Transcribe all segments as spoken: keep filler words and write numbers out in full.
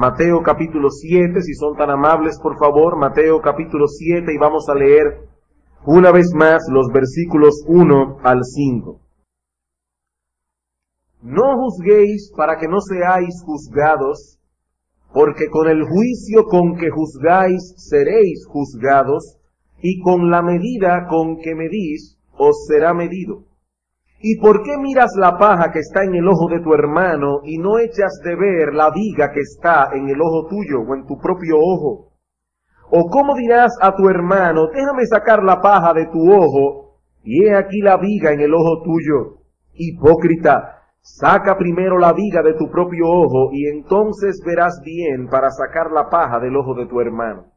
Mateo capítulo siete, si son tan amables, por favor, Mateo capítulo siete, y vamos a leer una vez más los versículos uno al cinco. No juzguéis para que no seáis juzgados, porque con el juicio con que juzgáis seréis juzgados, y con la medida con que medís os será medido. ¿Y por qué miras la paja que está en el ojo de tu hermano y no echas de ver la viga que está en el ojo tuyo o en tu propio ojo? ¿O cómo dirás a tu hermano, déjame sacar la paja de tu ojo, y he aquí la viga en el ojo tuyo? Hipócrita, saca primero la viga de tu propio ojo, y entonces verás bien para sacar la paja del ojo de tu hermano.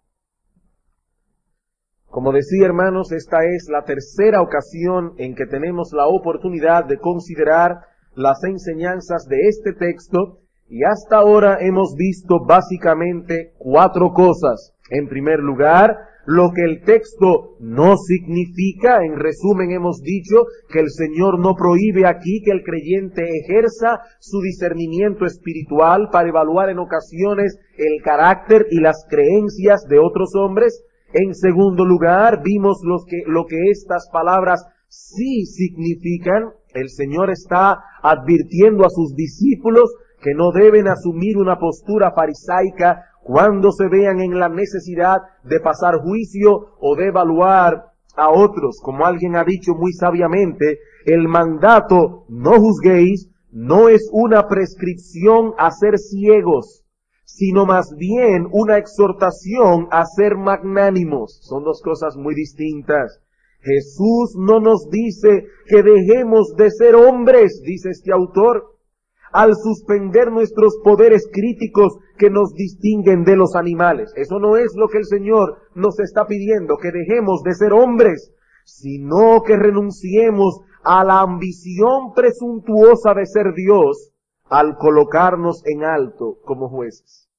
Como decía, hermanos, esta es la tercera ocasión en que tenemos la oportunidad de considerar las enseñanzas de este texto, y hasta ahora hemos visto básicamente cuatro cosas. En primer lugar, lo que el texto no significa. En resumen, hemos dicho que el Señor no prohíbe aquí que el creyente ejerza su discernimiento espiritual para evaluar en ocasiones el carácter y las creencias de otros hombres. En segundo lugar, vimos los que, lo que estas palabras sí significan. El Señor está advirtiendo a sus discípulos que no deben asumir una postura farisaica cuando se vean en la necesidad de pasar juicio o de evaluar a otros. Como alguien ha dicho muy sabiamente, el mandato "no juzguéis" no es una prescripción a ser ciegos, sino más bien una exhortación a ser magnánimos. Son dos cosas muy distintas. Jesús no nos dice que dejemos de ser hombres, dice este autor, al suspender nuestros poderes críticos que nos distinguen de los animales. Eso no es lo que el Señor nos está pidiendo, que dejemos de ser hombres, sino que renunciemos a la ambición presuntuosa de ser Dios al colocarnos en alto como jueces.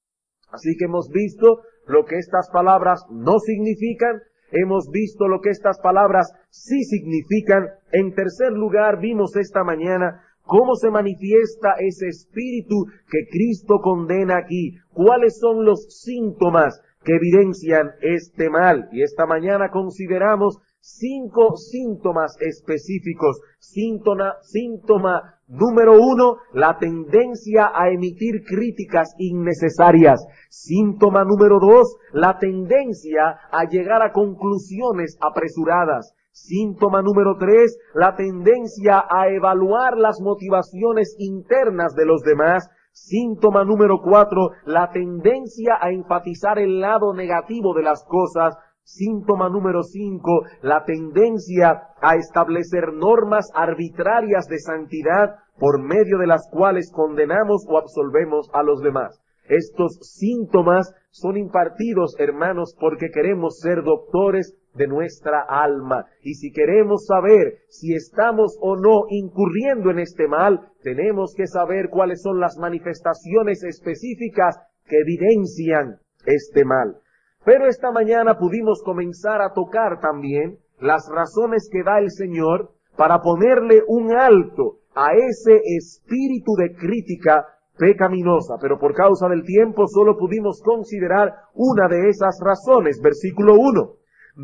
Así que hemos visto lo que estas palabras no significan, hemos visto lo que estas palabras sí significan. En tercer lugar, vimos esta mañana cómo se manifiesta ese espíritu que Cristo condena aquí. ¿Cuáles son los síntomas que evidencian este mal? Y esta mañana consideramos cinco síntomas específicos. Síntoma, síntoma número uno, la tendencia a emitir críticas innecesarias. Síntoma número dos, la tendencia a llegar a conclusiones apresuradas. Síntoma número tres, la tendencia a evaluar las motivaciones internas de los demás. Síntoma número cuatro, la tendencia a enfatizar el lado negativo de las cosas. Síntoma número cinco, la tendencia a establecer normas arbitrarias de santidad por medio de las cuales condenamos o absolvemos a los demás. Estos síntomas son impartidos, hermanos, porque queremos ser doctores de nuestra alma. Y si queremos saber si estamos o no incurriendo en este mal, tenemos que saber cuáles son las manifestaciones específicas que evidencian este mal. Pero esta mañana pudimos comenzar a tocar también las razones que da el Señor para ponerle un alto a ese espíritu de crítica pecaminosa. Pero por causa del tiempo solo pudimos considerar una de esas razones. Versículo uno.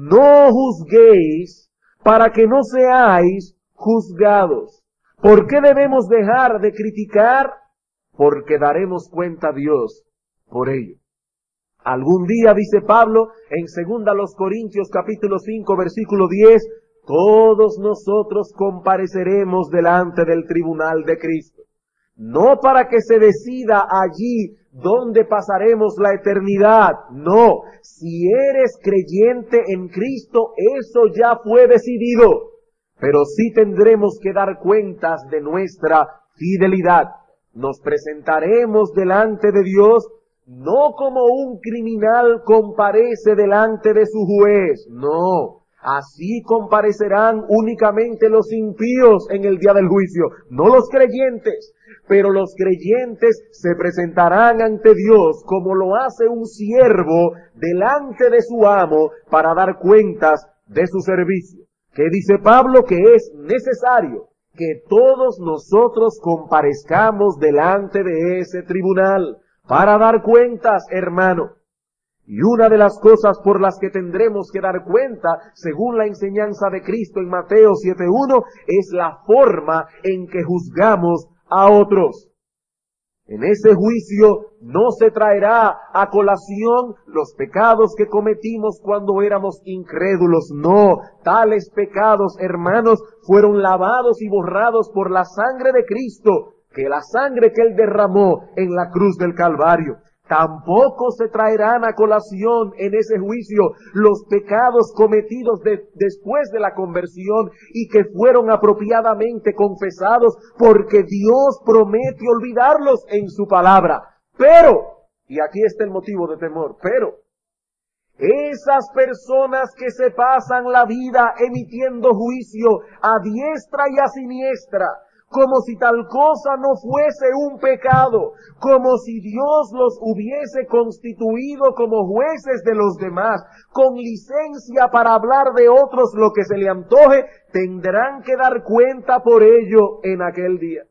No juzguéis para que no seáis juzgados. ¿Por qué debemos dejar de criticar? Porque daremos cuenta a Dios por ello. Algún día, dice Pablo, en segunda los Corintios capítulo cinco versículo diez, todos nosotros compareceremos delante del tribunal de Cristo. No para que se decida allí dónde pasaremos la eternidad. No, si eres creyente en Cristo, eso ya fue decidido. Pero sí tendremos que dar cuentas de nuestra fidelidad. Nos presentaremos delante de Dios no como un criminal comparece delante de su juez, no. Así comparecerán únicamente los impíos en el día del juicio, no los creyentes. Pero los creyentes se presentarán ante Dios como lo hace un siervo delante de su amo para dar cuentas de su servicio. ¿Qué dice Pablo? Que es necesario que todos nosotros comparezcamos delante de ese tribunal. para dar cuentas, hermano. Y una de las cosas por las que tendremos que dar cuenta, según la enseñanza de Cristo en Mateo siete uno, es la forma en que juzgamos a otros. En ese juicio no se traerá a colación los pecados que cometimos cuando éramos incrédulos. No, tales pecados, hermanos, fueron lavados y borrados por la sangre de Cristo, que la sangre que Él derramó en la cruz del Calvario. Tampoco se traerán a colación en ese juicio los pecados cometidos de, después de la conversión y que fueron apropiadamente confesados, porque Dios promete olvidarlos en su palabra. Pero, y aquí está el motivo de temor, pero esas personas que se pasan la vida emitiendo juicio a diestra y a siniestra, como si tal cosa no fuese un pecado, como si Dios los hubiese constituido como jueces de los demás, con licencia para hablar de otros lo que se le antoje, tendrán que dar cuenta por ello en aquel día.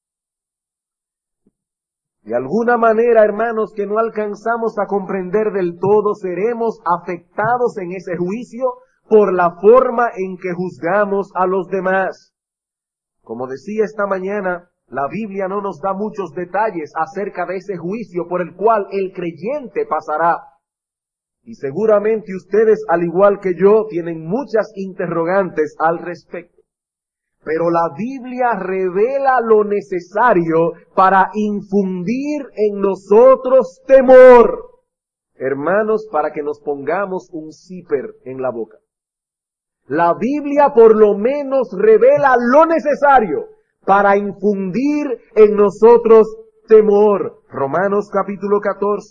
De alguna manera, hermanos, que no alcanzamos a comprender del todo, seremos afectados en ese juicio por la forma en que juzgamos a los demás. Como decía esta mañana, la Biblia no nos da muchos detalles acerca de ese juicio por el cual el creyente pasará. Y seguramente ustedes, al igual que yo, tienen muchas interrogantes al respecto. Pero la Biblia revela lo necesario para infundir en nosotros temor. Hermanos, para que nos pongamos un zipper en la boca. La Biblia por lo menos revela lo necesario para infundir en nosotros temor. Romanos capítulo catorce.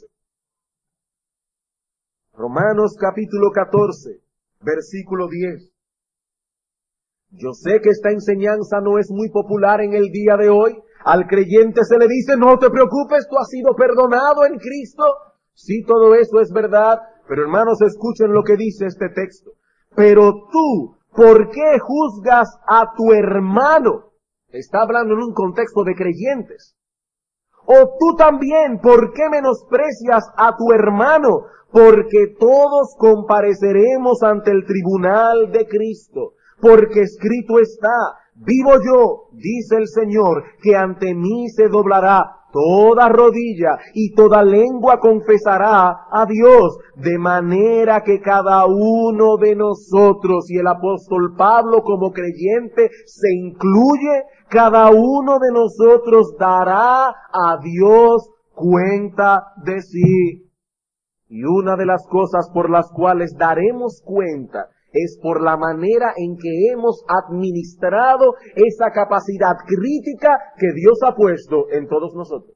Romanos capítulo catorce, versículo diez. Yo sé que esta enseñanza no es muy popular en el día de hoy. Al creyente se le dice, no te preocupes, tú has sido perdonado en Cristo. Sí, todo eso es verdad, pero hermanos, escuchen lo que dice este texto. Pero tú, ¿por qué juzgas a tu hermano? Está hablando en un contexto de creyentes. O tú también, ¿por qué menosprecias a tu hermano? Porque todos compareceremos ante el tribunal de Cristo. Porque escrito está, vivo yo, dice el Señor, que ante mí se doblará toda rodilla y toda lengua confesará a Dios, de manera que cada uno de nosotros, y el apóstol Pablo como creyente se incluye, cada uno de nosotros dará a Dios cuenta de sí. Y una de las cosas por las cuales daremos cuenta es por la manera en que hemos administrado esa capacidad crítica que Dios ha puesto en todos nosotros.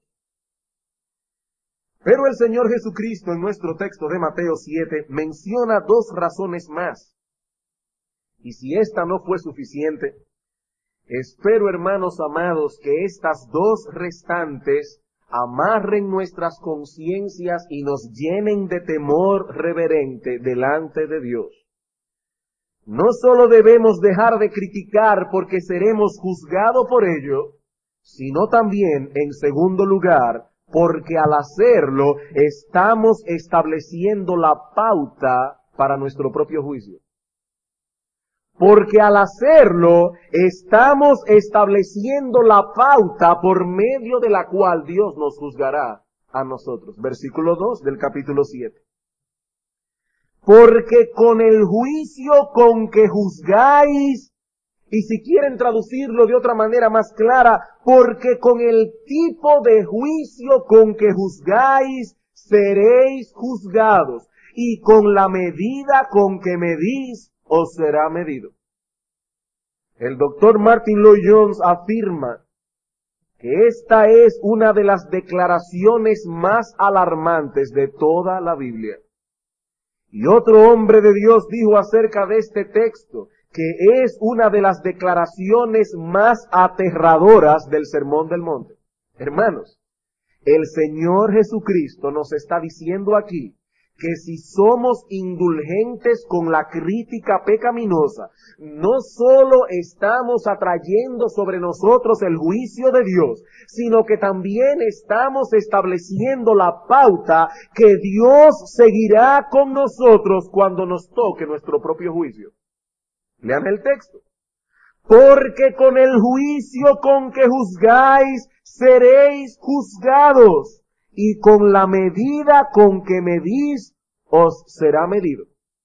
Pero el Señor Jesucristo en nuestro texto de Mateo siete menciona dos razones más. Y si esta no fue suficiente, espero, hermanos amados, que estas dos restantes amarren nuestras conciencias y nos llenen de temor reverente delante de Dios. No solo debemos dejar de criticar porque seremos juzgados por ello, sino también, en segundo lugar, porque al hacerlo estamos estableciendo la pauta para nuestro propio juicio. Porque al hacerlo estamos estableciendo la pauta por medio de la cual Dios nos juzgará a nosotros. Versículo dos del capítulo siete. Porque con el juicio con que juzgáis, y si quieren traducirlo de otra manera más clara, porque con el tipo de juicio con que juzgáis, seréis juzgados, y con la medida con que medís, os será medido. El doctor Martin Lloyd-Jones afirma que esta es una de las declaraciones más alarmantes de toda la Biblia. Y otro hombre de Dios dijo acerca de este texto que es una de las declaraciones más aterradoras del Sermón del Monte. Hermanos, el Señor Jesucristo nos está diciendo aquí que si somos indulgentes con la crítica pecaminosa, no solo estamos atrayendo sobre nosotros el juicio de Dios, sino que también estamos estableciendo la pauta que Dios seguirá con nosotros cuando nos toque nuestro propio juicio. Lean el texto. Porque con el juicio con que juzgáis, seréis juzgados, y con la medida con que medís, os será medido.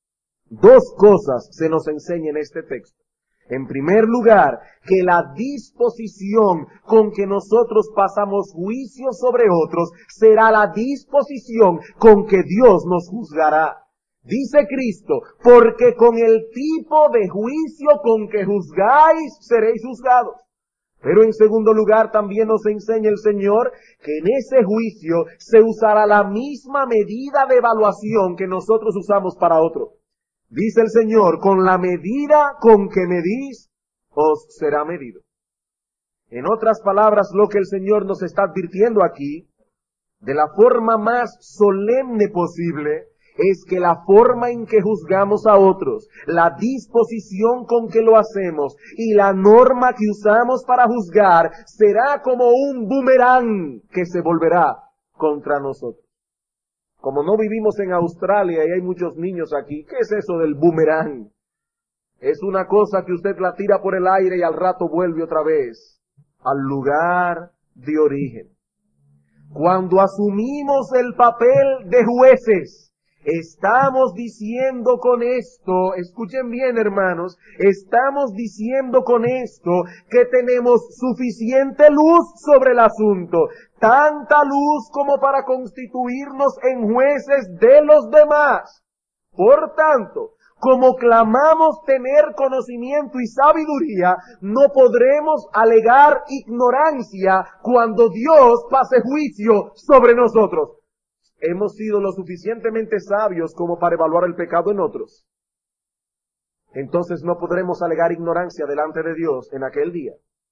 Dos cosas se nos enseña en este texto. En primer lugar, que la disposición con que nosotros pasamos juicio sobre otros será la disposición con que Dios nos juzgará. Dice Cristo, porque con el tipo de juicio con que juzgáis, seréis juzgados. Pero en segundo lugar también nos enseña el Señor que en ese juicio se usará la misma medida de evaluación que nosotros usamos para otros. Dice el Señor, con la medida con que medís, os será medido. En otras palabras, lo que el Señor nos está advirtiendo aquí, de la forma más solemne posible, es que la forma en que juzgamos a otros, la disposición con que lo hacemos y la norma que usamos para juzgar será como un boomerang que se volverá contra nosotros. Como no vivimos en Australia y hay muchos niños aquí, ¿qué es eso del boomerang? Es una cosa que usted la tira por el aire y al rato vuelve otra vez al lugar de origen. Cuando asumimos el papel de jueces, estamos diciendo con esto, escuchen bien hermanos, estamos diciendo con esto que tenemos suficiente luz sobre el asunto, tanta luz como para constituirnos en jueces de los demás. Por tanto, como clamamos tener conocimiento y sabiduría, no podremos alegar ignorancia cuando Dios pase juicio sobre nosotros. Hemos sido lo suficientemente sabios como para evaluar el pecado en otros. Entonces no podremos alegar ignorancia delante de Dios en aquel día.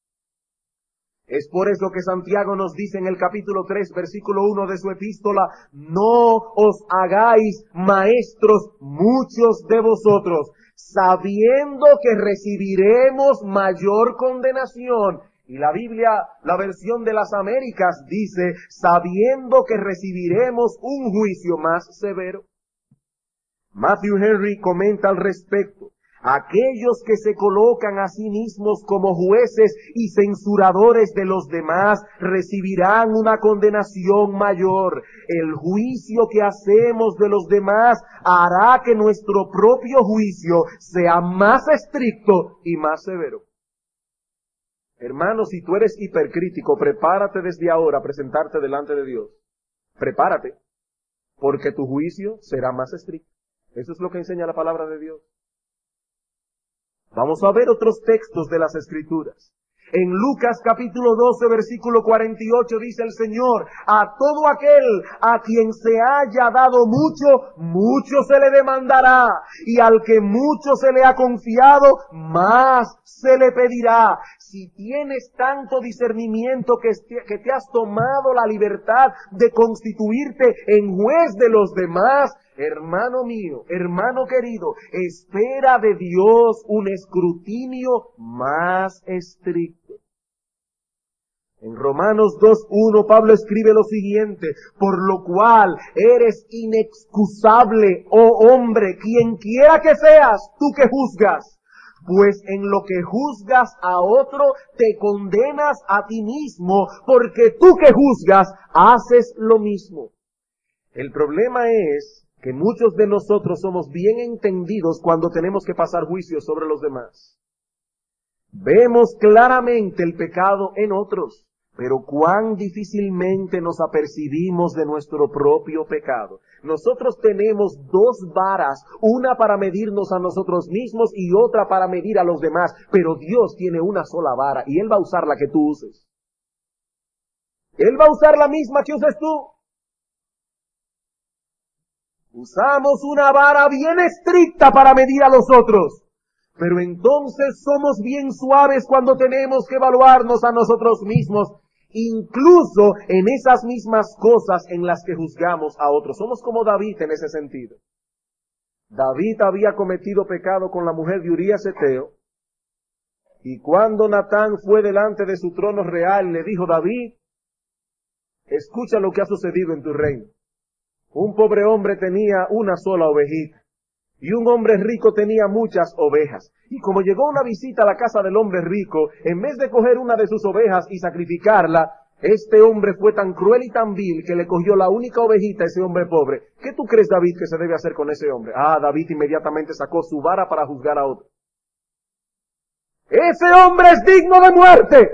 Es por eso que Santiago nos dice en el capítulo tres, versículo uno de su epístola, no os hagáis maestros muchos de vosotros, sabiendo que recibiremos mayor condenación. Y la Biblia, la versión de las Américas, dice, sabiendo que recibiremos un juicio más severo. Matthew Henry comenta al respecto, aquellos que se colocan a sí mismos como jueces y censuradores de los demás recibirán una condenación mayor. El juicio que hacemos de los demás hará que nuestro propio juicio sea más estricto y más severo. Hermano, si tú eres hipercrítico, prepárate desde ahora a presentarte delante de Dios. Prepárate, porque tu juicio será más estricto. Eso es lo que enseña la palabra de Dios. Vamos a ver otros textos de las Escrituras. En Lucas capítulo doce, versículo cuarenta y ocho, dice el Señor, a todo aquel a quien se haya dado mucho, mucho se le demandará, y al que mucho se le ha confiado, más se le pedirá. Si tienes tanto discernimiento que, que te has tomado la libertad de constituirte en juez de los demás, hermano mío, hermano querido, espera de Dios un escrutinio más estricto. En Romanos dos uno, Pablo escribe lo siguiente, por lo cual eres inexcusable, oh hombre, quien quiera que seas, tú que juzgas, pues en lo que juzgas a otro, te condenas a ti mismo, porque tú que juzgas, haces lo mismo. El problema es que muchos de nosotros somos bien entendidos cuando tenemos que pasar juicios sobre los demás. Vemos claramente el pecado en otros, pero cuán difícilmente nos apercibimos de nuestro propio pecado. Nosotros tenemos dos varas, una para medirnos a nosotros mismos y otra para medir a los demás, pero Dios tiene una sola vara y Él va a usar la que tú uses. Él va a usar la misma que uses tú. Usamos una vara bien estricta para medir a los otros, pero entonces somos bien suaves cuando tenemos que evaluarnos a nosotros mismos incluso en esas mismas cosas en las que juzgamos a otros. Somos como David en ese sentido. David había cometido pecado con la mujer de Urías Eteo, y cuando Natán fue delante de su trono real, le dijo: David, escucha lo que ha sucedido en tu reino. Un pobre hombre tenía una sola ovejita, y un hombre rico tenía muchas ovejas. Y como llegó una visita a la casa del hombre rico, en vez de coger una de sus ovejas y sacrificarla, este hombre fue tan cruel y tan vil que le cogió la única ovejita a ese hombre pobre. ¿Qué tú crees, David, que se debe hacer con ese hombre? Ah, David inmediatamente sacó su vara para juzgar a otro. ¡Ese hombre es digno de muerte!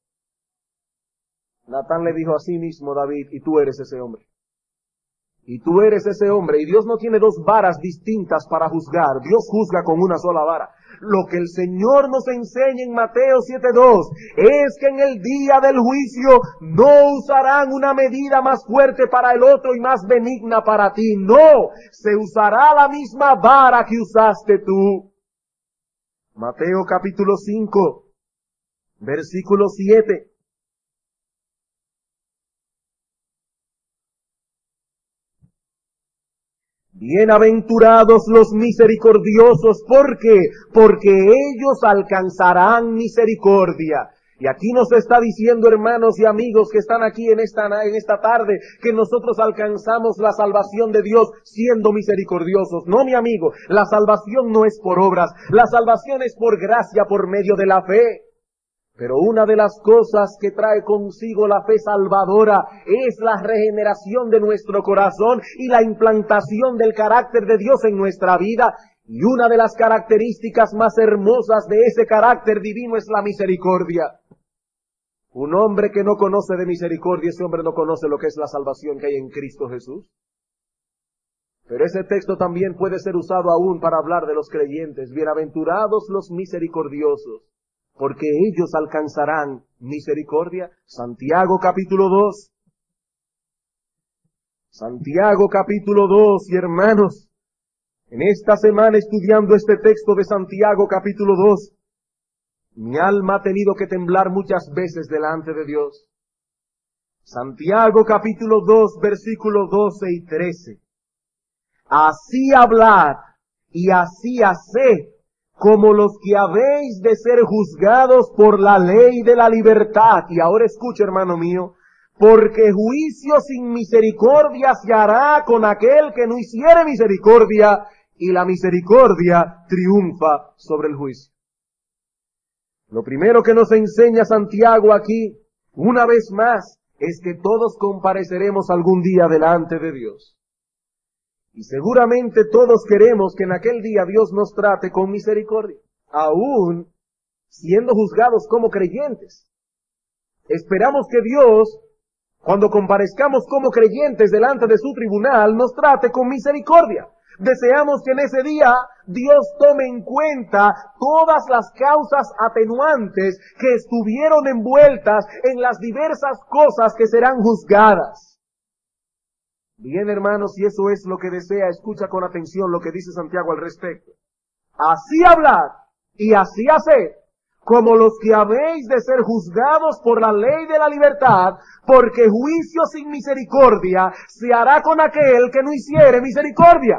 Natán le dijo: así mismo, David, y tú eres ese hombre. Y tú eres ese hombre. Y Dios no tiene dos varas distintas para juzgar. Dios juzga con una sola vara. Lo que el Señor nos enseña en Mateo siete dos es que en el día del juicio no usarán una medida más fuerte para el otro y más benigna para ti. No, se usará la misma vara que usaste tú. Mateo capítulo cinco, versículo siete. Bienaventurados los misericordiosos, ¿por qué? Porque ellos alcanzarán misericordia. Y aquí nos está diciendo, hermanos y amigos que están aquí en esta, en esta tarde, que nosotros alcanzamos la salvación de Dios siendo misericordiosos. No, mi amigo, la salvación no es por obras, la salvación es por gracia, por medio de la fe. Pero una de las cosas que trae consigo la fe salvadora es la regeneración de nuestro corazón y la implantación del carácter de Dios en nuestra vida. Y una de las características más hermosas de ese carácter divino es la misericordia. Un hombre que no conoce de misericordia, ese hombre no conoce lo que es la salvación que hay en Cristo Jesús. Pero ese texto también puede ser usado aún para hablar de los creyentes. Bienaventurados los misericordiosos, porque ellos alcanzarán misericordia. Santiago capítulo dos. Santiago capítulo dos, y hermanos, en esta semana estudiando este texto de Santiago capítulo dos, mi alma ha tenido que temblar muchas veces delante de Dios. Santiago capítulo dos, versículos doce y trece. Así hablad y así haced, como los que habéis de ser juzgados por la ley de la libertad. Y ahora escucha, hermano mío, porque juicio sin misericordia se hará con aquel que no hiciere misericordia, y la misericordia triunfa sobre el juicio. Lo primero que nos enseña Santiago aquí, una vez más, es que todos compareceremos algún día delante de Dios. Y seguramente todos queremos que en aquel día Dios nos trate con misericordia, aún siendo juzgados como creyentes. Esperamos que Dios, cuando comparezcamos como creyentes delante de su tribunal, nos trate con misericordia. Deseamos que en ese día Dios tome en cuenta todas las causas atenuantes que estuvieron envueltas en las diversas cosas que serán juzgadas. Bien, hermanos, si eso es lo que desea, escucha con atención lo que dice Santiago al respecto. Así hablad y así haced, como los que habéis de ser juzgados por la ley de la libertad, porque juicio sin misericordia se hará con aquel que no hiciere misericordia.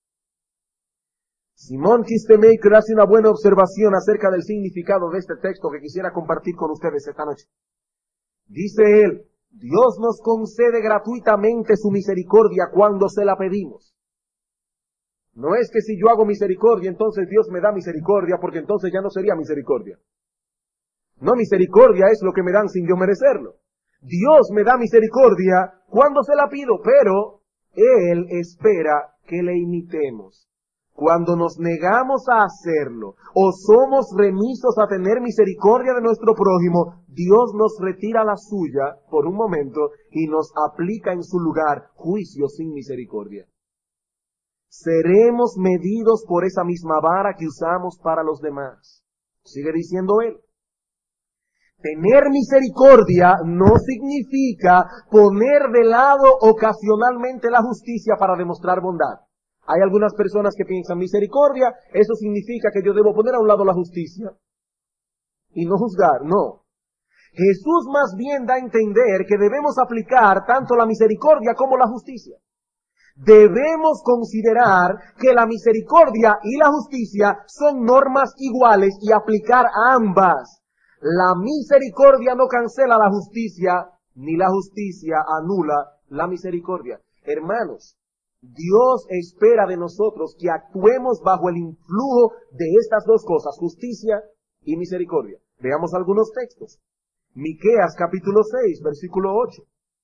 Simón Kistemaker hace una buena observación acerca del significado de este texto que quisiera compartir con ustedes esta noche. Dice él: Dios nos concede gratuitamente su misericordia cuando se la pedimos. No es que si yo hago misericordia, entonces Dios me da misericordia, porque entonces ya no sería misericordia. No, misericordia es lo que me dan sin yo merecerlo. Dios me da misericordia cuando se la pido, pero Él espera que le imitemos. Cuando nos negamos a hacerlo o somos remisos a tener misericordia de nuestro prójimo, Dios nos retira la suya por un momento y nos aplica en su lugar juicio sin misericordia. Seremos medidos por esa misma vara que usamos para los demás. Sigue diciendo él. Tener misericordia no significa poner de lado ocasionalmente la justicia para demostrar bondad. Hay algunas personas que piensan misericordia, eso significa que yo debo poner a un lado la justicia y no juzgar. No. Jesús más bien da a entender que debemos aplicar tanto la misericordia como la justicia. Debemos considerar que la misericordia y la justicia son normas iguales y aplicar ambas. La misericordia no cancela la justicia, ni la justicia anula la misericordia. Hermanos, Dios espera de nosotros que actuemos bajo el influjo de estas dos cosas, justicia y misericordia. Veamos algunos textos. Miqueas capítulo seis, versículo ocho.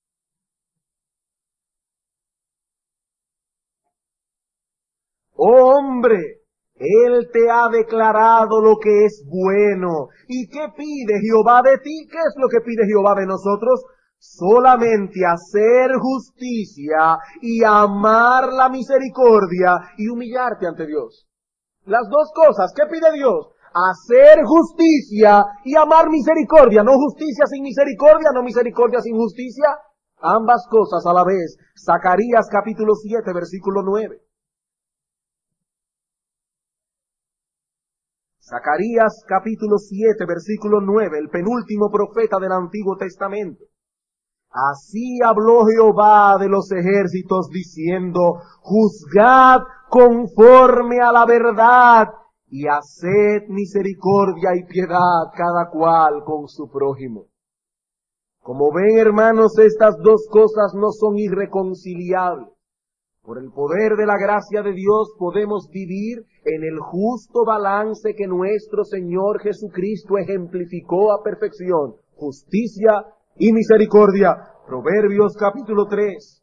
Oh hombre, Él te ha declarado lo que es bueno. ¿Y qué pide Jehová de ti? ¿Qué es lo que pide Jehová de nosotros? Solamente hacer justicia y amar la misericordia y humillarte ante Dios. Las dos cosas, ¿qué pide Dios? Hacer justicia y amar misericordia. No justicia sin misericordia, no misericordia sin justicia. Ambas cosas a la vez. Zacarías capítulo siete, versículo nueve. Zacarías capítulo siete, versículo nueve, el penúltimo profeta del Antiguo Testamento. Así habló Jehová de los ejércitos diciendo, juzgad conforme a la verdad y haced misericordia y piedad cada cual con su prójimo. Como ven, hermanos, estas dos cosas no son irreconciliables. Por el poder de la gracia de Dios podemos vivir en el justo balance que nuestro Señor Jesucristo ejemplificó a perfección, justicia y misericordia. Proverbios capítulo tres.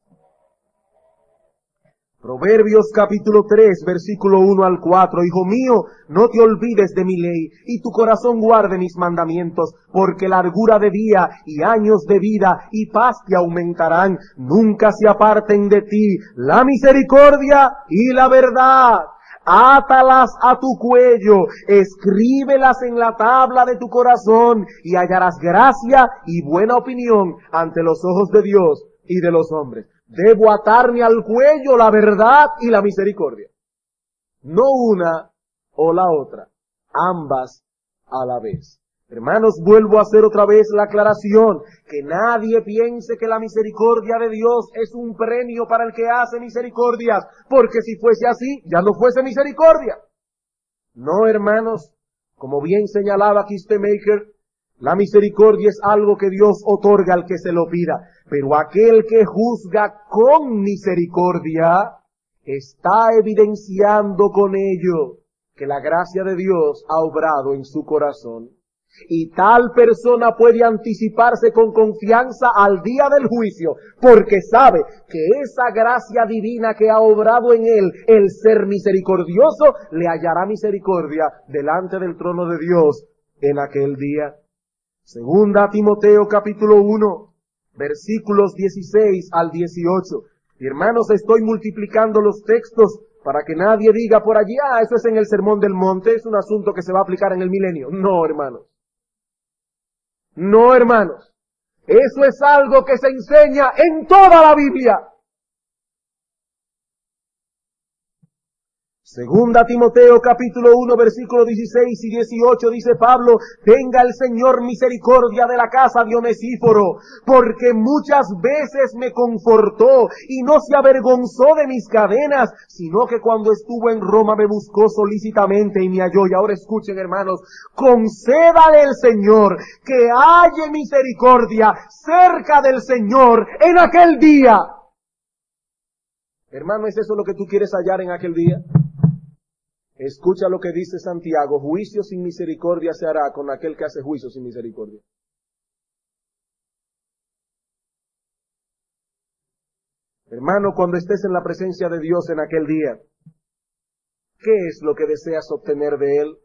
Proverbios capítulo tres, versículo uno al cuatro. Hijo mío, no te olvides de mi ley, y tu corazón guarde mis mandamientos, porque largura de día y años de vida y paz te aumentarán. Nunca se aparten de ti la misericordia y la verdad. Átalas a tu cuello, escríbelas en la tabla de tu corazón, y hallarás gracia y buena opinión ante los ojos de Dios y de los hombres. Debo atarme al cuello la verdad y la misericordia. No una o la otra, ambas a la vez. Hermanos, vuelvo a hacer otra vez la aclaración, que nadie piense que la misericordia de Dios es un premio para el que hace misericordias, porque si fuese así, ya no fuese misericordia. No, hermanos, como bien señalaba Kistemaker, la misericordia es algo que Dios otorga al que se lo pida, pero aquel que juzga con misericordia está evidenciando con ello que la gracia de Dios ha obrado en su corazón. Y tal persona puede anticiparse con confianza al día del juicio, porque sabe que esa gracia divina que ha obrado en él, el ser misericordioso, le hallará misericordia delante del trono de Dios en aquel día. Segunda Timoteo capítulo uno, versículos dieciséis al dieciocho. Y hermanos, estoy multiplicando los textos para que nadie diga por allí, ah, eso es en el Sermón del Monte, es un asunto que se va a aplicar en el milenio. No, hermanos. No, hermanos. Eso es algo que se enseña en toda la Biblia. Segunda Timoteo capítulo uno versículos dieciséis y dieciocho dice Pablo, tenga el Señor misericordia de la casa de Onesíforo, porque muchas veces me confortó y no se avergonzó de mis cadenas, sino que cuando estuvo en Roma me buscó solícitamente y me halló. Y ahora escuchen, hermanos, concédale el Señor que halle misericordia cerca del Señor en aquel día. Hermano, ¿es eso lo que tú quieres hallar en aquel día? Escucha lo que dice Santiago, juicio sin misericordia se hará con aquel que hace juicio sin misericordia. Hermano, cuando estés en la presencia de Dios en aquel día, ¿qué es lo que deseas obtener de Él?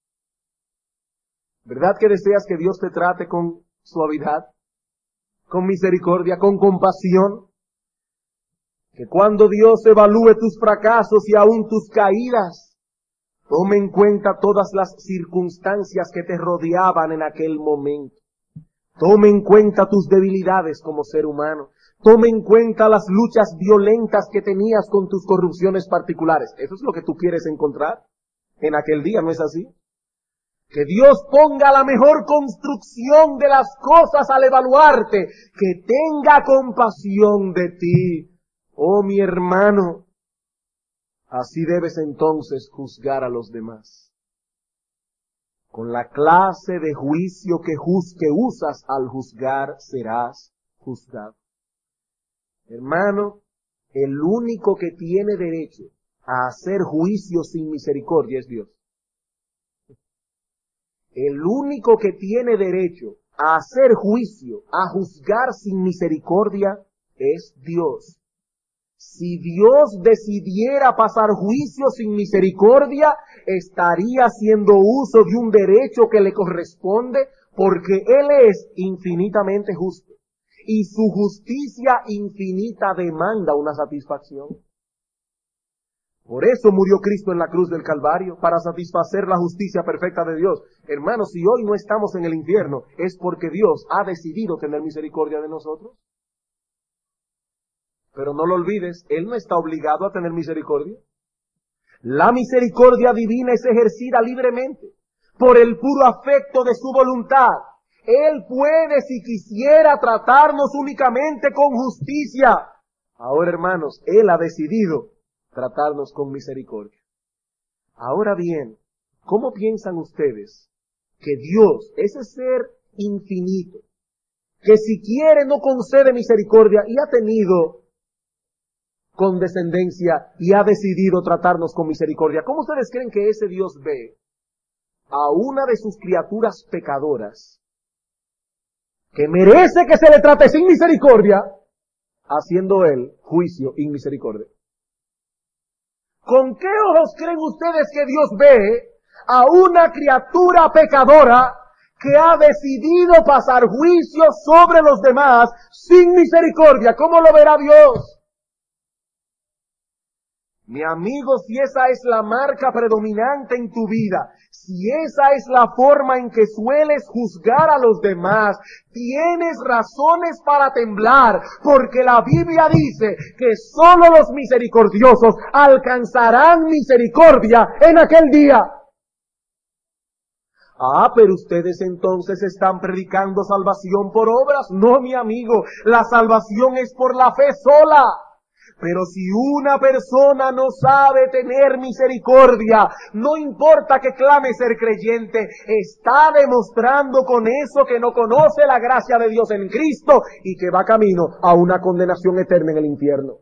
¿Verdad que deseas que Dios te trate con suavidad, con misericordia, con compasión? Que cuando Dios evalúe tus fracasos y aún tus caídas, tome en cuenta todas las circunstancias que te rodeaban en aquel momento. Tome en cuenta tus debilidades como ser humano. Tome en cuenta las luchas violentas que tenías con tus corrupciones particulares. ¿Eso es lo que tú quieres encontrar en aquel día? ¿No es así? Que Dios ponga la mejor construcción de las cosas al evaluarte, que tenga compasión de ti, oh mi hermano. Así debes entonces juzgar a los demás. Con la clase de juicio que, juz, que usas al juzgar, serás juzgado. Hermano, el único que tiene derecho a hacer juicio sin misericordia es Dios. El único que tiene derecho a hacer juicio, a juzgar sin misericordia, es Dios. Si Dios decidiera pasar juicio sin misericordia, estaría haciendo uso de un derecho que le corresponde, porque Él es infinitamente justo. Y su justicia infinita demanda una satisfacción. Por eso murió Cristo en la cruz del Calvario, para satisfacer la justicia perfecta de Dios. Hermanos, si hoy no estamos en el infierno, es porque Dios ha decidido tener misericordia de nosotros. Pero no lo olvides, Él no está obligado a tener misericordia. La misericordia divina es ejercida libremente, por el puro afecto de su voluntad. Él puede, si quisiera, tratarnos únicamente con justicia. Ahora, hermanos, Él ha decidido tratarnos con misericordia. Ahora bien, ¿cómo piensan ustedes que Dios, ese ser infinito, que si quiere no concede misericordia y ha tenido condescendencia y ha decidido tratarnos con misericordia, ¿cómo ustedes creen que ese Dios ve a una de sus criaturas pecadoras que merece que se le trate sin misericordia, haciendo Él juicio y misericordia? ¿Con qué ojos creen ustedes que Dios ve a una criatura pecadora que ha decidido pasar juicio sobre los demás sin misericordia? ¿Cómo lo verá Dios? Mi amigo, si esa es la marca predominante en tu vida, si esa es la forma en que sueles juzgar a los demás, tienes razones para temblar, porque la Biblia dice que solo los misericordiosos alcanzarán misericordia en aquel día. Ah, pero ustedes entonces están predicando salvación por obras. No, mi amigo, la salvación es por la fe sola. Pero si una persona no sabe tener misericordia, no importa que clame ser creyente, está demostrando con eso que no conoce la gracia de Dios en Cristo y que va camino a una condenación eterna en el infierno.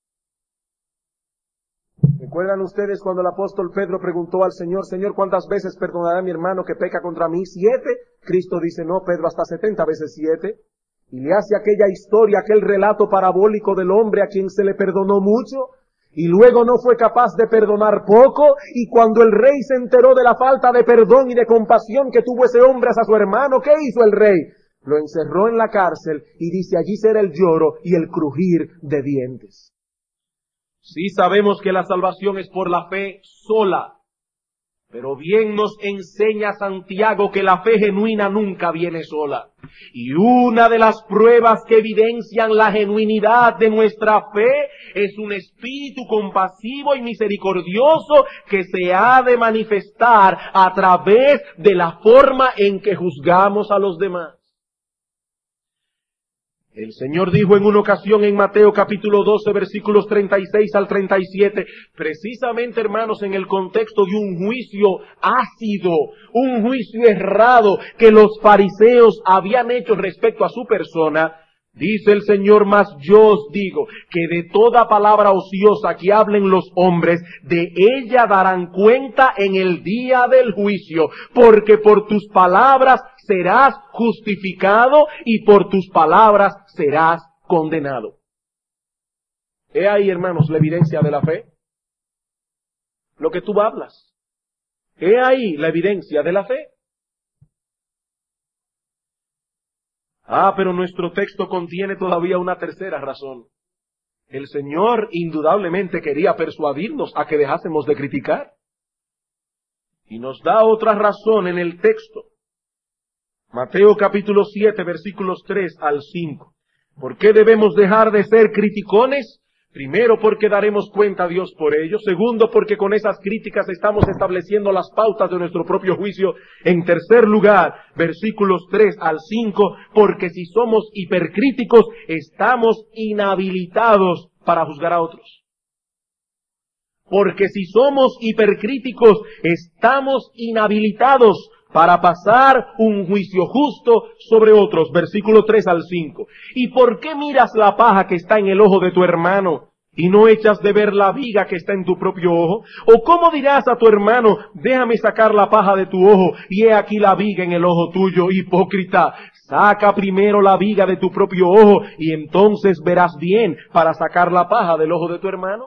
¿Recuerdan ustedes cuando el apóstol Pedro preguntó al Señor, Señor, ¿cuántas veces perdonará mi hermano que peca contra mí? ¿Siete? Cristo dice, no, Pedro, hasta setenta veces siete. Y le hace aquella historia, aquel relato parabólico del hombre a quien se le perdonó mucho, y luego no fue capaz de perdonar poco, y cuando el rey se enteró de la falta de perdón y de compasión que tuvo ese hombre hacia su hermano, ¿qué hizo el rey? Lo encerró en la cárcel, y dice, allí será el lloro y el crujir de dientes. Sí sabemos que la salvación es por la fe sola, pero bien nos enseña Santiago que la fe genuina nunca viene sola. Y una de las pruebas que evidencian la genuinidad de nuestra fe es un espíritu compasivo y misericordioso que se ha de manifestar a través de la forma en que juzgamos a los demás. El Señor dijo en una ocasión en Mateo capítulo doce versículos treinta y seis al treinta y siete, precisamente hermanos en el contexto de un juicio ácido, un juicio errado que los fariseos habían hecho respecto a su persona, dice el Señor, mas yo os digo que de toda palabra ociosa que hablen los hombres, de ella darán cuenta en el día del juicio, porque por tus palabras serás justificado y por tus palabras serás condenado. He ahí, hermanos, la evidencia de la fe. Lo que tú hablas. He ahí la evidencia de la fe. Ah, pero nuestro texto contiene todavía una tercera razón. El Señor indudablemente quería persuadirnos a que dejásemos de criticar. Y nos da otra razón en el texto. Mateo capítulo siete versículos tres al cinco. ¿Por qué debemos dejar de ser criticones? Primero, porque daremos cuenta a Dios por ello. Segundo, porque con esas críticas estamos estableciendo las pautas de nuestro propio juicio. En tercer lugar, versículos tres al cinco, porque si somos hipercríticos, estamos inhabilitados para juzgar a otros. Porque si somos hipercríticos, estamos inhabilitados para pasar un juicio justo sobre otros. Versículo tres al cinco. ¿Y por qué miras la paja que está en el ojo de tu hermano y no echas de ver la viga que está en tu propio ojo? ¿O cómo dirás a tu hermano, déjame sacar la paja de tu ojo y he aquí la viga en el ojo tuyo? Hipócrita, saca primero la viga de tu propio ojo y entonces verás bien para sacar la paja del ojo de tu hermano.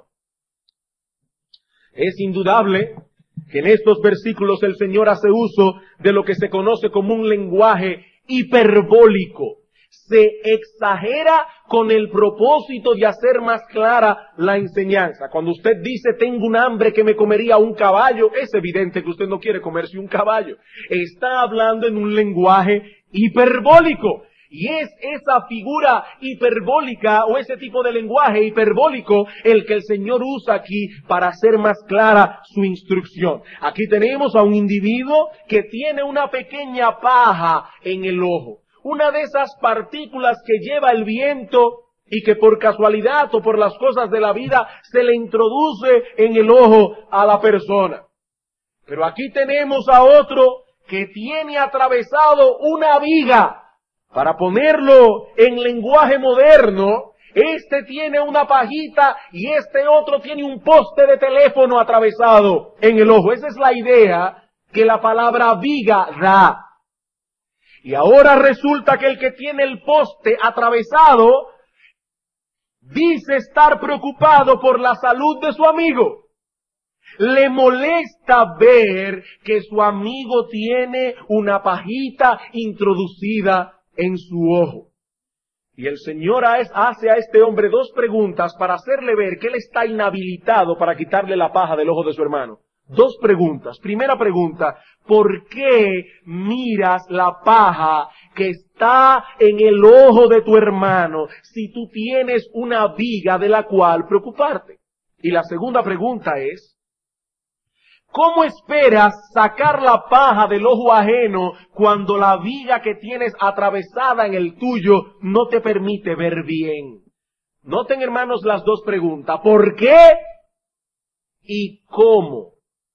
Es indudable que en estos versículos el Señor hace uso de lo que se conoce como un lenguaje hiperbólico. Se exagera con el propósito de hacer más clara la enseñanza. Cuando usted dice, tengo un hambre que me comería un caballo, es evidente que usted no quiere comerse un caballo. Está hablando en un lenguaje hiperbólico. Y es esa figura hiperbólica o ese tipo de lenguaje hiperbólico el que el Señor usa aquí para hacer más clara su instrucción. Aquí tenemos a un individuo que tiene una pequeña paja en el ojo. Una de esas partículas que lleva el viento y que por casualidad o por las cosas de la vida se le introduce en el ojo a la persona. Pero aquí tenemos a otro que tiene atravesado una viga. Para ponerlo en lenguaje moderno, este tiene una pajita y este otro tiene un poste de teléfono atravesado en el ojo. Esa es la idea que la palabra viga da. Y ahora resulta que el que tiene el poste atravesado dice estar preocupado por la salud de su amigo. Le molesta ver que su amigo tiene una pajita introducida en su ojo. Y el Señor hace a este hombre dos preguntas para hacerle ver que él está inhabilitado para quitarle la paja del ojo de su hermano. Dos preguntas. Primera pregunta, ¿por qué miras la paja que está en el ojo de tu hermano si tú tienes una viga de la cual preocuparte? Y la segunda pregunta es, ¿cómo esperas sacar la paja del ojo ajeno cuando la viga que tienes atravesada en el tuyo no te permite ver bien? Noten, hermanos, las dos preguntas. ¿Por qué y cómo?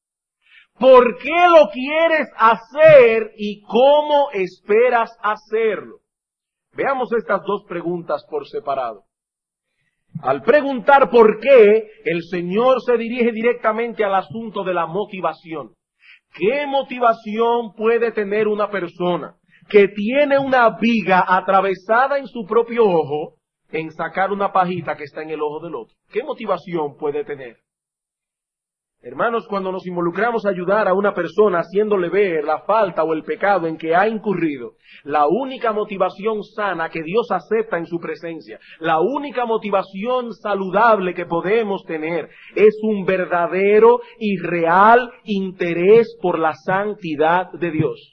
¿Por qué lo quieres hacer y cómo esperas hacerlo? Veamos estas dos preguntas por separado. Al preguntar por qué, el Señor se dirige directamente al asunto de la motivación. ¿Qué motivación puede tener una persona que tiene una viga atravesada en su propio ojo en sacar una pajita que está en el ojo del otro? ¿Qué motivación puede tener? Hermanos, cuando nos involucramos a ayudar a una persona haciéndole ver la falta o el pecado en que ha incurrido, la única motivación sana que Dios acepta en su presencia, la única motivación saludable que podemos tener es un verdadero y real interés por la santidad de Dios.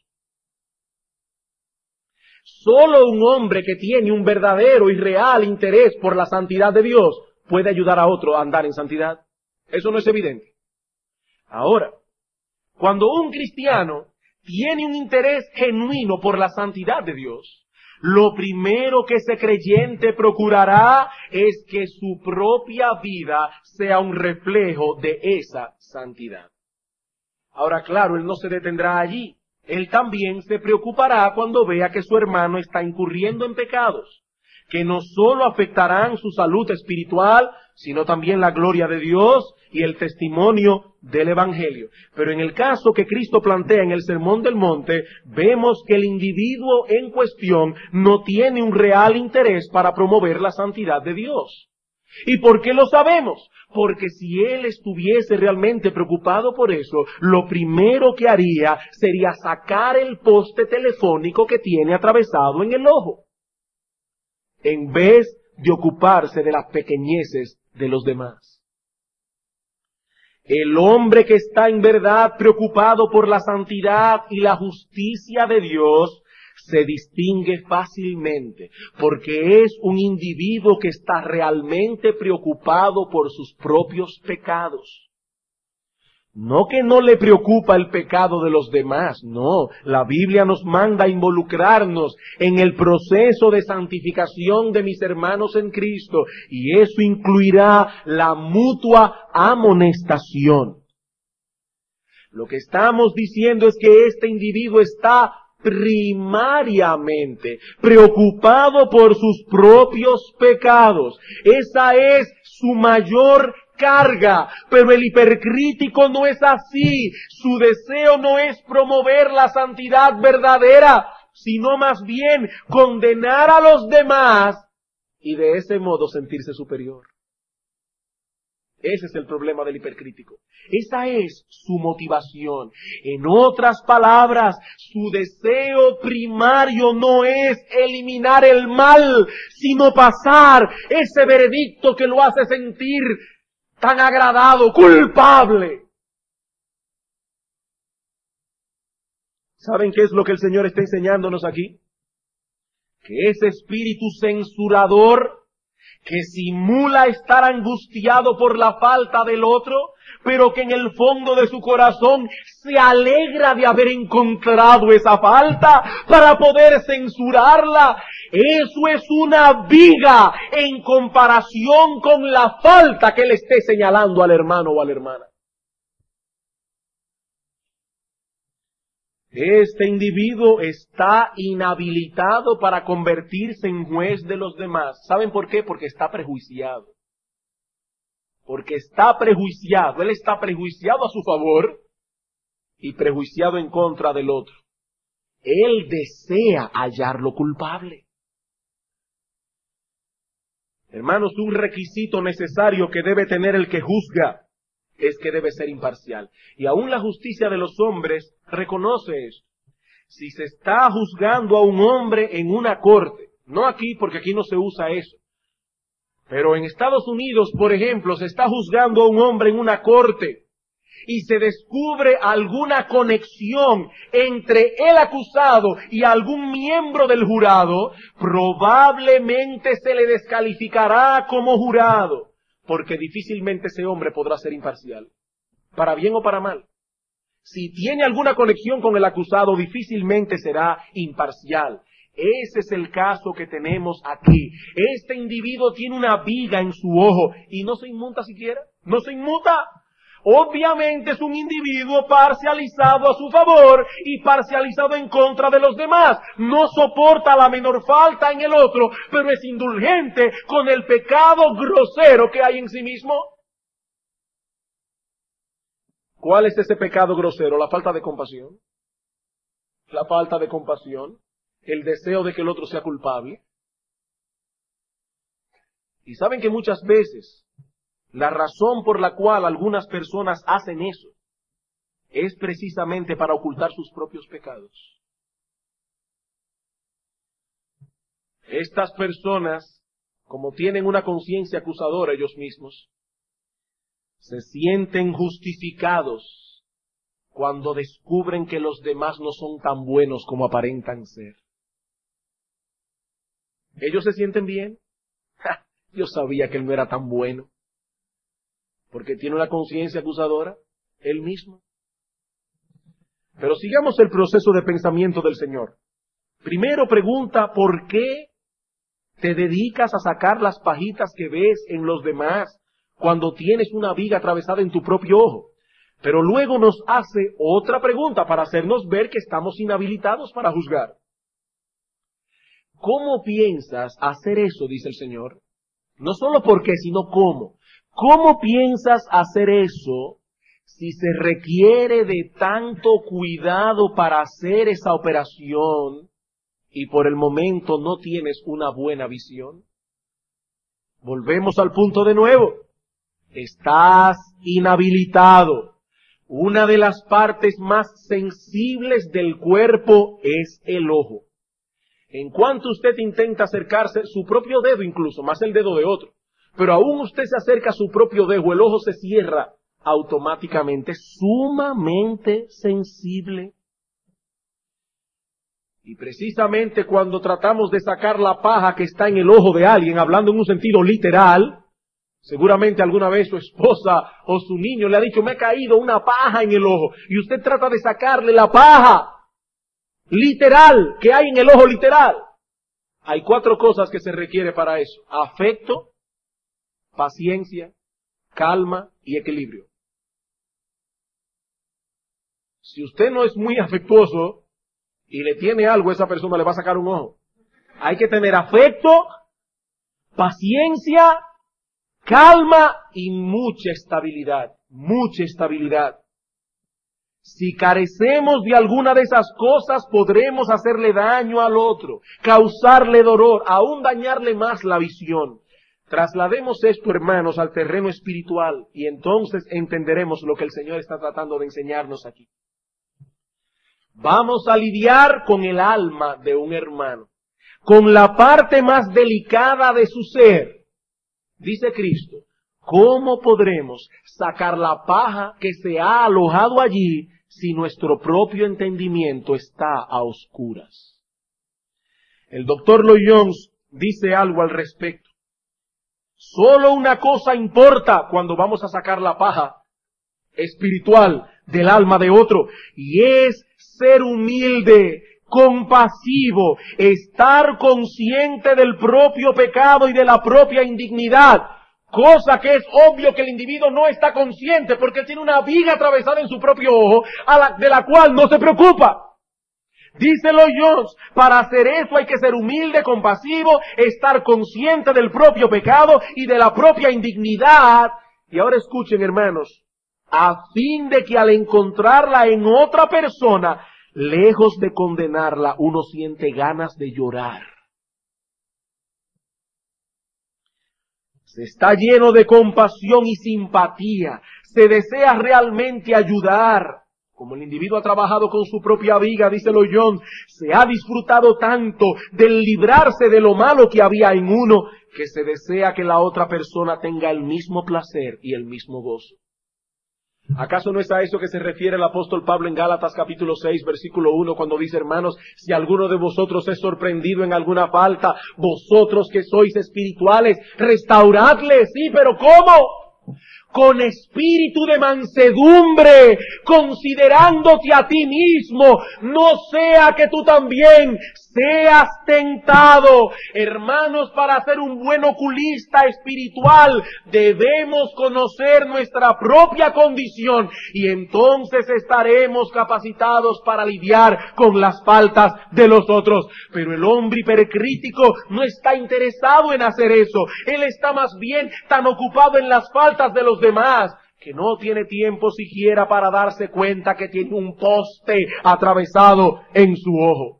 Solo un hombre que tiene un verdadero y real interés por la santidad de Dios puede ayudar a otro a andar en santidad. ¿Eso no es evidente? Ahora, cuando un cristiano tiene un interés genuino por la santidad de Dios, lo primero que ese creyente procurará es que su propia vida sea un reflejo de esa santidad. Ahora, claro, él no se detendrá allí. Él también se preocupará cuando vea que su hermano está incurriendo en pecados, que no solo afectarán su salud espiritual, sino también la gloria de Dios y el testimonio del Evangelio. Pero en el caso que Cristo plantea en el Sermón del Monte, vemos que el individuo en cuestión no tiene un real interés para promover la santidad de Dios. ¿Y por qué lo sabemos? Porque si él estuviese realmente preocupado por eso, lo primero que haría sería sacar el poste telefónico que tiene atravesado en el ojo, en vez de ocuparse de las pequeñeces de los demás. El hombre que está en verdad preocupado por la santidad y la justicia de Dios se distingue fácilmente porque es un individuo que está realmente preocupado por sus propios pecados. No que no le preocupa el pecado de los demás, no. La Biblia nos manda a involucrarnos en el proceso de santificación de mis hermanos en Cristo, y eso incluirá la mutua amonestación. Lo que estamos diciendo es que este individuo está primariamente preocupado por sus propios pecados. Esa es su mayor carga, pero el hipercrítico no es así. Su deseo no es promover la santidad verdadera, sino más bien condenar a los demás y de ese modo sentirse superior. Ese es el problema del hipercrítico. Esa es su motivación. En otras palabras, su deseo primario no es eliminar el mal, sino pasar ese veredicto que lo hace sentir tan agradado, culpable. ¿Saben qué es lo que el Señor está enseñándonos aquí? Que ese espíritu censurador que simula estar angustiado por la falta del otro, pero que en el fondo de su corazón se alegra de haber encontrado esa falta para poder censurarla. Eso es una viga en comparación con la falta que le esté señalando al hermano o a la hermana. Este individuo está inhabilitado para convertirse en juez de los demás. ¿Saben por qué? Porque está prejuiciado. Porque está prejuiciado. Él está prejuiciado a su favor y prejuiciado en contra del otro. Él desea hallarlo culpable. Hermanos, un requisito necesario que debe tener el que juzga es que debe ser imparcial. Y aún la justicia de los hombres reconoce esto. Si se está juzgando a un hombre en una corte, no aquí porque aquí no se usa eso, pero en Estados Unidos, por ejemplo, se está juzgando a un hombre en una corte y se descubre alguna conexión entre el acusado y algún miembro del jurado, probablemente se le descalificará como jurado, porque difícilmente ese hombre podrá ser imparcial, para bien o para mal. Si tiene alguna conexión con el acusado, difícilmente será imparcial. Ese es el caso que tenemos aquí. Este individuo tiene una viga en su ojo y no se inmuta siquiera, no se inmuta. Obviamente es un individuo parcializado a su favor y parcializado en contra de los demás. No soporta la menor falta en el otro, pero es indulgente con el pecado grosero que hay en sí mismo. ¿Cuál es ese pecado grosero? La falta de compasión. La falta de compasión. El deseo de que el otro sea culpable. Y saben que muchas veces la razón por la cual algunas personas hacen eso es precisamente para ocultar sus propios pecados. Estas personas, como tienen una conciencia acusadora ellos mismos, se sienten justificados cuando descubren que los demás no son tan buenos como aparentan ser. Ellos se sienten bien. ¡Ja! Yo sabía que él no era tan bueno. Porque tiene una conciencia acusadora, él mismo. Pero sigamos el proceso de pensamiento del Señor. Primero pregunta, ¿por qué te dedicas a sacar las pajitas que ves en los demás cuando tienes una viga atravesada en tu propio ojo? Pero luego nos hace otra pregunta para hacernos ver que estamos inhabilitados para juzgar. ¿Cómo piensas hacer eso? Dice el Señor. No solo por qué, sino cómo. ¿Cómo piensas hacer eso si se requiere de tanto cuidado para hacer esa operación y por el momento no tienes una buena visión? Volvemos al punto de nuevo. Estás inhabilitado. Una de las partes más sensibles del cuerpo es el ojo. En cuanto usted intenta acercarse, su propio dedo incluso, más el dedo de otro, pero aún usted se acerca a su propio dedo, el ojo se cierra automáticamente, sumamente sensible. Y precisamente cuando tratamos de sacar la paja que está en el ojo de alguien, hablando en un sentido literal, seguramente alguna vez su esposa o su niño le ha dicho, me ha caído una paja en el ojo, y usted trata de sacarle la paja literal que hay en el ojo literal. Hay cuatro cosas que se requiere para eso: afecto, paciencia, calma y equilibrio. Si usted no es muy afectuoso y le tiene algo, esa persona le va a sacar un ojo. Hay que tener afecto, paciencia, calma y mucha estabilidad, mucha estabilidad. Si carecemos de alguna de esas cosas, podremos hacerle daño al otro, causarle dolor, aún dañarle más la visión. Traslademos esto, hermanos, al terreno espiritual y entonces entenderemos lo que el Señor está tratando de enseñarnos aquí. Vamos a lidiar con el alma de un hermano, con la parte más delicada de su ser. Dice Cristo, ¿cómo podremos sacar la paja que se ha alojado allí si nuestro propio entendimiento está a oscuras? El doctor Lloyd Jones dice algo al respecto. Solo una cosa importa cuando vamos a sacar la paja espiritual del alma de otro, y es ser humilde, compasivo, estar consciente del propio pecado y de la propia indignidad, cosa que es obvio que el individuo no está consciente porque tiene una viga atravesada en su propio ojo a la, de la cual no se preocupa. Dice Lloyd Jones, para hacer eso hay que ser humilde, compasivo, estar consciente del propio pecado y de la propia indignidad. Y ahora escuchen, hermanos, a fin de que al encontrarla en otra persona, lejos de condenarla, uno siente ganas de llorar. Se está lleno de compasión y simpatía, se desea realmente ayudar. Como el individuo ha trabajado con su propia viga, dice Lloyd Jones, se ha disfrutado tanto del librarse de lo malo que había en uno, que se desea que la otra persona tenga el mismo placer y el mismo gozo. ¿Acaso no es a eso que se refiere el apóstol Pablo en Gálatas capítulo seis, versículo uno, cuando dice, hermanos, si alguno de vosotros es sorprendido en alguna falta, vosotros que sois espirituales, restauradle? Sí, pero ¿cómo? Con espíritu de mansedumbre, considerándote a ti mismo, no sea que tú también seas tentado. Hermanos, para ser un buen oculista espiritual, debemos conocer nuestra propia condición y entonces estaremos capacitados para lidiar con las faltas de los otros. Pero el hombre hipercrítico no está interesado en hacer eso. Él está más bien tan ocupado en las faltas de los demás que no tiene tiempo siquiera para darse cuenta que tiene un poste atravesado en su ojo.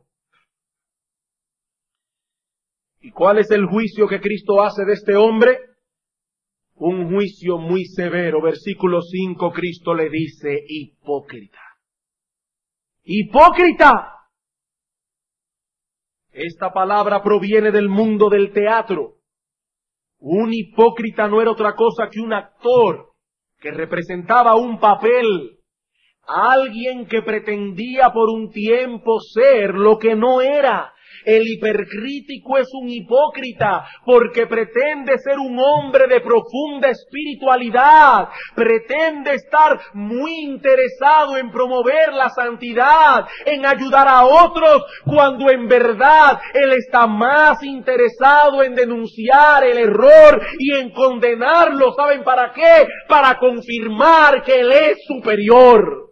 ¿Y cuál es el juicio que Cristo hace de este hombre? Un juicio muy severo. Versículo cinco, Cristo le dice, hipócrita. ¡Hipócrita! Esta palabra proviene del mundo del teatro. Un hipócrita no era otra cosa que un actor que representaba un papel. Alguien que pretendía por un tiempo ser lo que no era. El hipercrítico es un hipócrita porque pretende ser un hombre de profunda espiritualidad, pretende estar muy interesado en promover la santidad, en ayudar a otros, cuando en verdad él está más interesado en denunciar el error y en condenarlo. ¿Saben para qué? Para confirmar que él es superior.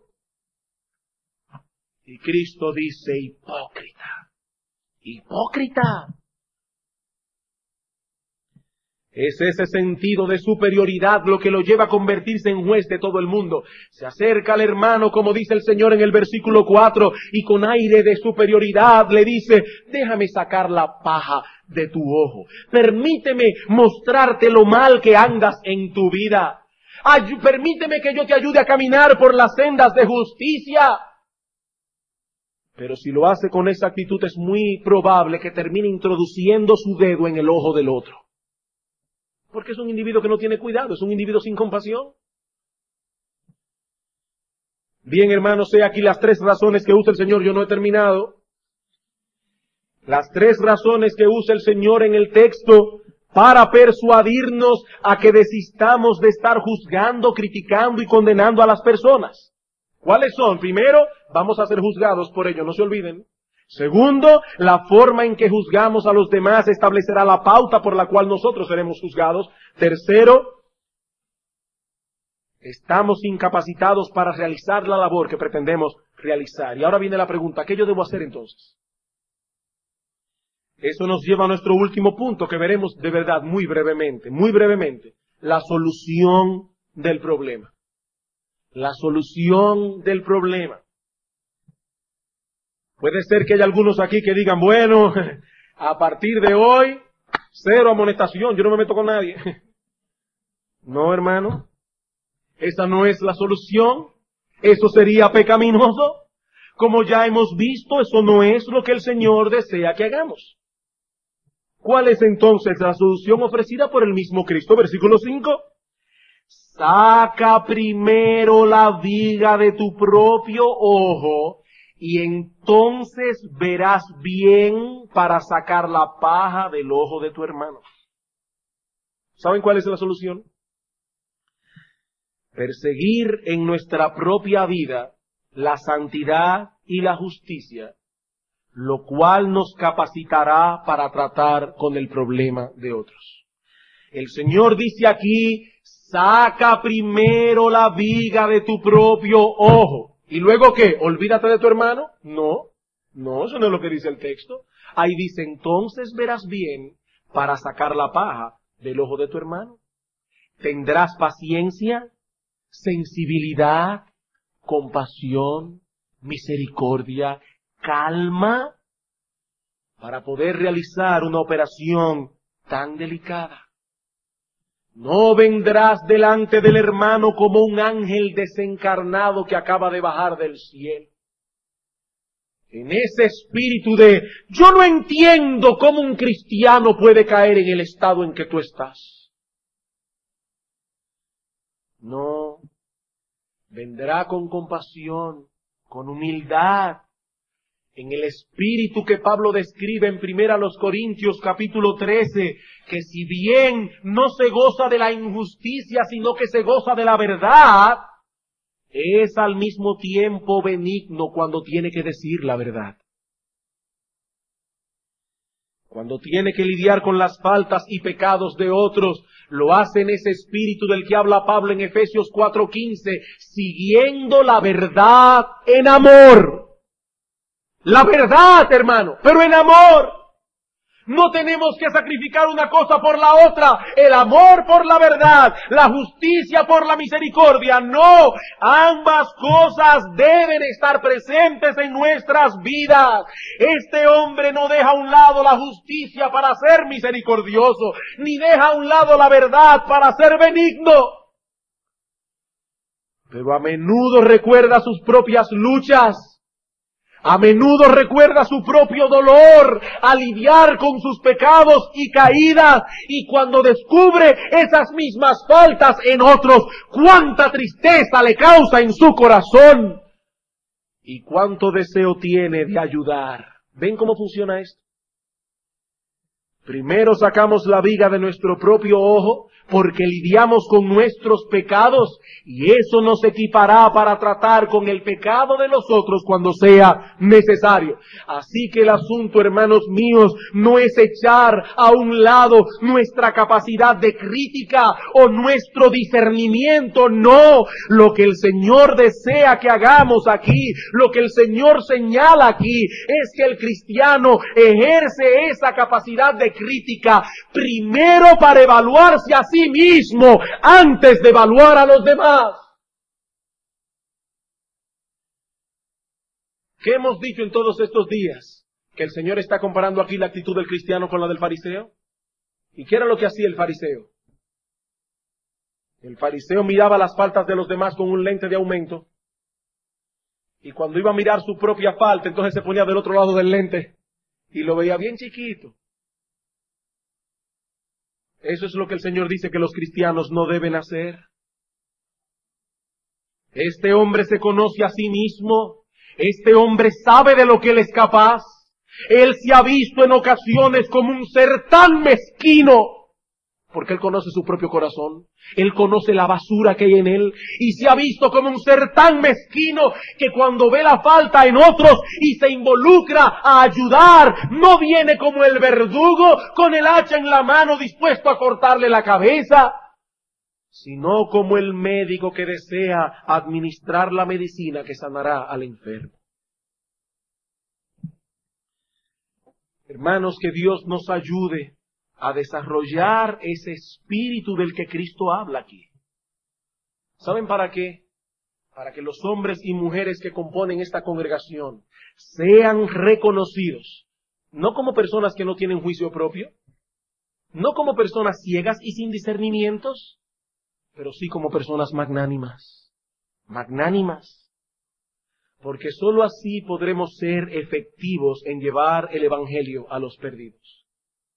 Y Cristo dice, hipócrita. Hipócrita. Es ese sentido de superioridad lo que lo lleva a convertirse en juez de todo el mundo. Se acerca al hermano, como dice el Señor en el versículo cuatro, y con aire de superioridad le dice, déjame sacar la paja de tu ojo. Permíteme mostrarte lo mal que andas en tu vida. Ay, permíteme que yo te ayude a caminar por las sendas de justicia. Pero si lo hace con esa actitud es muy probable que termine introduciendo su dedo en el ojo del otro. Porque es un individuo que no tiene cuidado, es un individuo sin compasión. Bien, hermanos, he aquí las tres razones que usa el Señor, yo no he terminado. Las tres razones que usa el Señor en el texto para persuadirnos a que desistamos de estar juzgando, criticando y condenando a las personas. ¿Cuáles son? Primero, vamos a ser juzgados por ello, no se olviden. Segundo, la forma en que juzgamos a los demás establecerá la pauta por la cual nosotros seremos juzgados. Tercero, estamos incapacitados para realizar la labor que pretendemos realizar. Y ahora viene la pregunta, ¿qué yo debo hacer entonces? Eso nos lleva a nuestro último punto que veremos de verdad muy brevemente, muy brevemente. La solución del problema. La solución del problema. Puede ser que haya algunos aquí que digan, bueno, a partir de hoy, cero amonestación, yo no me meto con nadie. No, hermano. Esa no es la solución. Eso sería pecaminoso. Como ya hemos visto, eso no es lo que el Señor desea que hagamos. ¿Cuál es entonces la solución ofrecida por el mismo Cristo? Versículo cinco. Saca primero la viga de tu propio ojo y entonces verás bien para sacar la paja del ojo de tu hermano. ¿Saben cuál es la solución? Perseguir en nuestra propia vida la santidad y la justicia, lo cual nos capacitará para tratar con el problema de otros. El Señor dice aquí, saca primero la viga de tu propio ojo. ¿Y luego qué? ¿Olvídate de tu hermano? No, no, eso no es lo que dice el texto. Ahí dice, entonces verás bien para sacar la paja del ojo de tu hermano. Tendrás paciencia, sensibilidad, compasión, misericordia, calma, para poder realizar una operación tan delicada. No vendrás delante del hermano como un ángel desencarnado que acaba de bajar del cielo. En ese espíritu de, yo no entiendo cómo un cristiano puede caer en el estado en que tú estás. No, vendrá con compasión, con humildad, en el espíritu que Pablo describe en Primera los Corintios capítulo trece, que si bien no se goza de la injusticia, sino que se goza de la verdad, es al mismo tiempo benigno cuando tiene que decir la verdad. Cuando tiene que lidiar con las faltas y pecados de otros, lo hace en ese espíritu del que habla Pablo en Efesios cuatro quince, siguiendo la verdad en amor. La verdad, hermano, pero en amor. No tenemos que sacrificar una cosa por la otra, el amor por la verdad, la justicia por la misericordia. No, ambas cosas deben estar presentes en nuestras vidas. Este hombre no deja a un lado la justicia para ser misericordioso, ni deja a un lado la verdad para ser benigno. Pero a menudo recuerda sus propias luchas. A menudo recuerda su propio dolor al lidiar con sus pecados y caídas, y cuando descubre esas mismas faltas en otros, cuánta tristeza le causa en su corazón y cuánto deseo tiene de ayudar. ¿Ven cómo funciona esto? Primero sacamos la viga de nuestro propio ojo porque lidiamos con nuestros pecados y eso nos equipará para tratar con el pecado de los otros cuando sea necesario. Así que el asunto, hermanos míos, no es echar a un lado nuestra capacidad de crítica o nuestro discernimiento, no. Lo que el Señor desea que hagamos aquí, lo que el Señor señala aquí, es que el cristiano ejerce esa capacidad de crítica primero para evaluarse a sí mismo antes de evaluar a los demás. ¿Qué hemos dicho en todos estos días? Que el Señor está comparando aquí la actitud del cristiano con la del fariseo. ¿Y qué era lo que hacía el fariseo? El fariseo miraba las faltas de los demás con un lente de aumento. Y cuando iba a mirar su propia falta, entonces se ponía del otro lado del lente y lo veía bien chiquito. Eso es lo que el Señor dice que los cristianos no deben hacer. Este hombre se conoce a sí mismo. Este hombre sabe de lo que él es capaz. Él se ha visto en ocasiones como un ser tan mezquino, porque Él conoce su propio corazón, Él conoce la basura que hay en Él, y se ha visto como un ser tan mezquino que cuando ve la falta en otros y se involucra a ayudar, no viene como el verdugo con el hacha en la mano dispuesto a cortarle la cabeza, sino como el médico que desea administrar la medicina que sanará al enfermo. Hermanos, que Dios nos ayude a desarrollar ese espíritu del que Cristo habla aquí. ¿Saben para qué? Para que los hombres y mujeres que componen esta congregación sean reconocidos, no como personas que no tienen juicio propio, no como personas ciegas y sin discernimientos, pero sí como personas magnánimas, magnánimas. Porque sólo así podremos ser efectivos en llevar el Evangelio a los perdidos.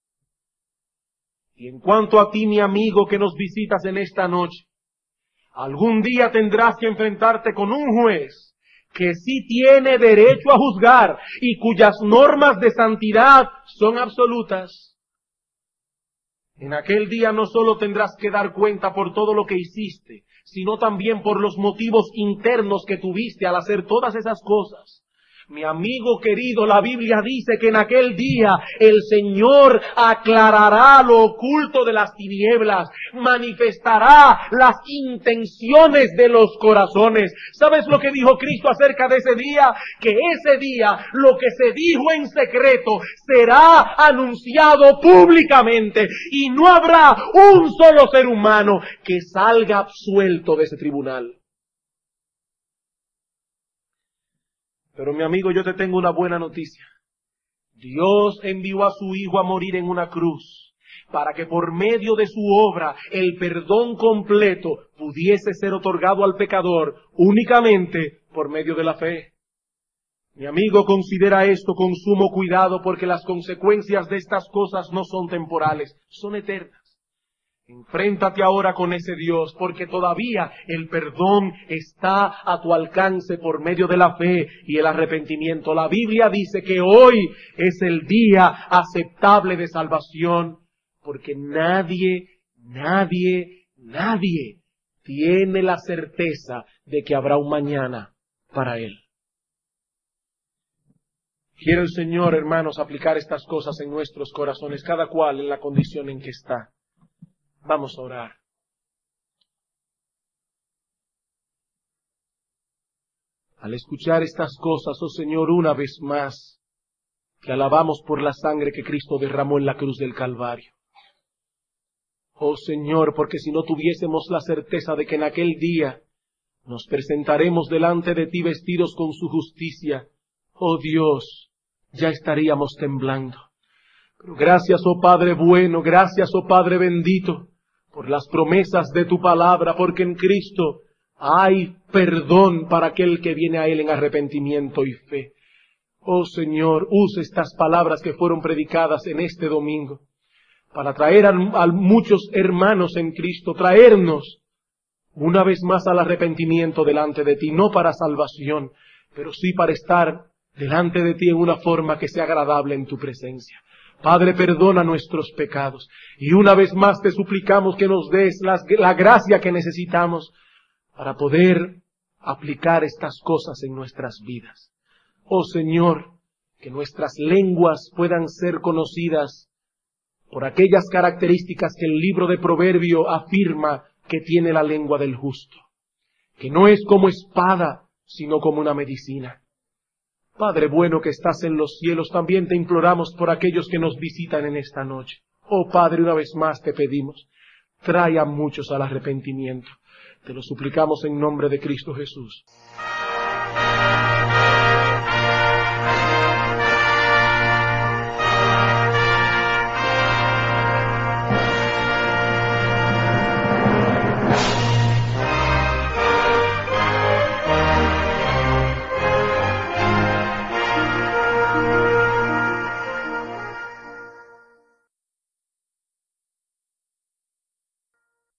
Y en cuanto a ti, mi amigo que nos visitas en esta noche, algún día tendrás que enfrentarte con un juez que sí tiene derecho a juzgar y cuyas normas de santidad son absolutas. En aquel día no solo tendrás que dar cuenta por todo lo que hiciste, sino también por los motivos internos que tuviste al hacer todas esas cosas. Mi amigo querido, la Biblia dice que en aquel día el Señor aclarará lo oculto de las tinieblas, manifestará las intenciones de los corazones. ¿Sabes lo que dijo Cristo acerca de ese día? Que ese día lo que se dijo en secreto será anunciado públicamente y no habrá un solo ser humano que salga absuelto de ese tribunal. Pero mi amigo, yo te tengo una buena noticia. Dios envió a su Hijo a morir en una cruz para que por medio de su obra el perdón completo pudiese ser otorgado al pecador únicamente por medio de la fe. Mi amigo, considera esto con sumo cuidado porque las consecuencias de estas cosas no son temporales, son eternas. Enfréntate ahora con ese Dios, porque todavía el perdón está a tu alcance por medio de la fe y el arrepentimiento. La Biblia dice que hoy es el día aceptable de salvación, porque nadie, nadie, nadie tiene la certeza de que habrá un mañana para él. Quiere el Señor, hermanos, aplicar estas cosas en nuestros corazones, cada cual en la condición en que está. Vamos a orar. Al escuchar estas cosas, oh Señor, una vez más, te alabamos por la sangre que Cristo derramó en la cruz del Calvario. Oh Señor, porque si no tuviésemos la certeza de que en aquel día nos presentaremos delante de ti vestidos con su justicia, oh Dios, ya estaríamos temblando. Pero gracias, oh Padre bueno, gracias, oh Padre bendito, por las promesas de tu palabra, porque en Cristo hay perdón para aquel que viene a Él en arrepentimiento y fe. Oh Señor, usa estas palabras que fueron predicadas en este domingo para traer a, a muchos hermanos en Cristo, traernos una vez más al arrepentimiento delante de ti, no para salvación, pero sí para estar delante de ti en una forma que sea agradable en tu presencia. Padre, perdona nuestros pecados y una vez más te suplicamos que nos des las, la gracia que necesitamos para poder aplicar estas cosas en nuestras vidas. Oh Señor, que nuestras lenguas puedan ser conocidas por aquellas características que el libro de Proverbio afirma que tiene la lengua del justo, que no es como espada, sino como una medicina. Padre bueno que estás en los cielos, también te imploramos por aquellos que nos visitan en esta noche. Oh Padre, una vez más te pedimos, trae a muchos al arrepentimiento. Te lo suplicamos en nombre de Cristo Jesús.